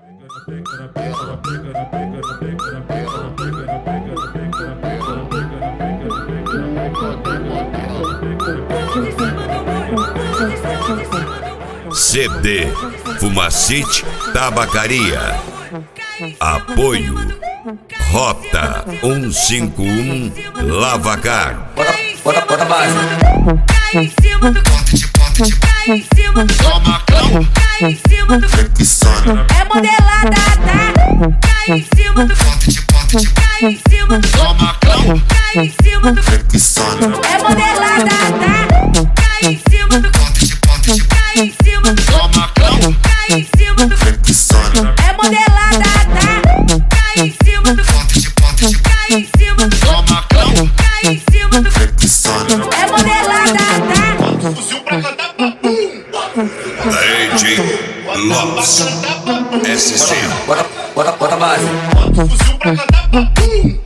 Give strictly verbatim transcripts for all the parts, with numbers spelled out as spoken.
C D Fumacite Tabacaria. Apoio Rota cento e cinquenta e um Lavacar. Bota, bota, bota base. Cai em cima do cai em cima do Toma cão. Cai em cima do Flexona. É modelada, tá? Cai em cima do Cai em cima do Toma cão. Cai em cima do Flexona. É modelada, tá? Cai em cima do Cai em cima do Toma cão. Cai em cima do Flexona. É modelada, tá? Cai em cima do Cai em cima do Toma cão. Cai em cima do Flexona. É modelada, tá? Fuzil pra cantar pra pum. D J Loss S C. Bota, bota, bota base. Fuzil pra cantar pra pum.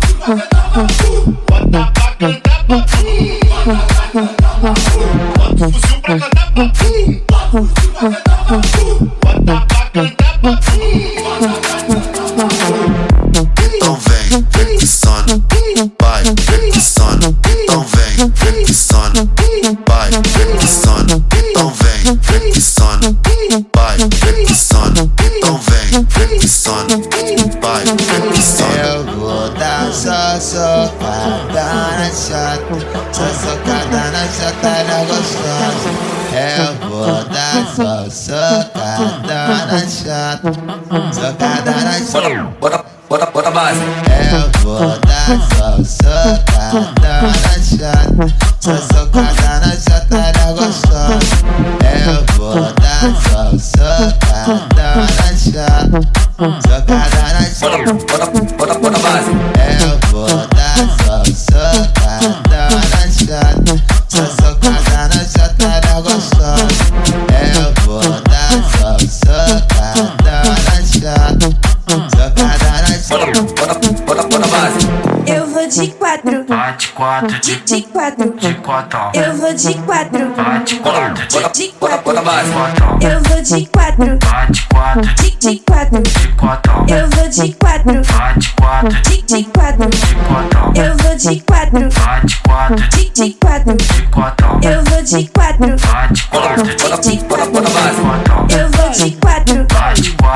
Bota pra cantar pra pum. Fuzil pra cantar pra pum. Bota pra cantar pra pum. Então vem, flexona. Vai, flexona. Então vem, flexona. Vai, flexona. Então vem, flexona. Vai, flexona. Então vem, flexona. Vai, flexona. Eu vou dar só socada na chata, só socada na chata, ela gostosa. Eu vou dar só socada na chata, socada na chata. Bota, bota, bota base. Eu vou dar só socada na chata, só socada na chata, ela gostosa. Eu vou dar só socada na chata, socada na chata. Bota, bota, bota base. Eu vou dar só socada na chata, só socada na chata, ela gostosa. Eu vou dar só socada na chata, socada na chata. Bota, bota, bota base. Eu vou de quatro, Bate quatro, de, de quatro. de quatro. Eu vou de quatro, Bate quatro, Bota, de bota, bota base. quatro. eu vou de quatro, Bate quatro, de, de quatro. de quatro. Eu vou de quatro, Bate quatro, de, de quatro. de quatro. Eu vou de quatro, Bate quatro, de, de quatro. de quatro. Eu vou de quatro, Bate quatro, Bota, de, de bota, quatro. bota base. quatro. Eu vou de quatro, Bate quatro,